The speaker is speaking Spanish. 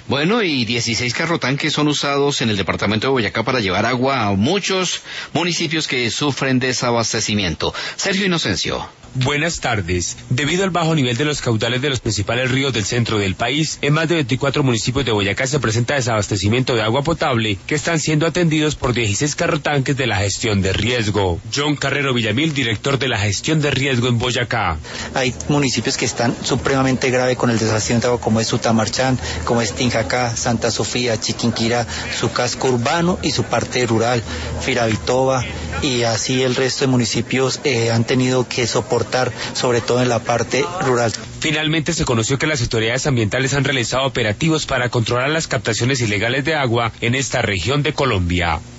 Bueno, y 16 carrotanques son usados en el departamento de Boyacá para llevar agua a muchos municipios que sufren desabastecimiento. Sergio Inocencio. Buenas tardes. Debido al bajo nivel de los caudales de los principales ríos del centro del país, en más de 24 municipios de Boyacá se presenta desabastecimiento de agua potable, que están siendo atendidos por 16 carrotanques de la gestión de riesgo. John Carrero Villamil, director de la gestión de riesgo en Boyacá. Hay municipios que están supremamente grave con el desabastecimiento de agua, como es Sutamarchán, como es Tinjacá, Santa Sofía, Chiquinquirá, su casco urbano y su parte rural, Firavitoba, y así el resto de municipios han tenido que soportar, sobre todo en la parte rural. Finalmente se conoció que las autoridades ambientales han realizado operativos para controlar las captaciones ilegales de agua en esta región de Colombia.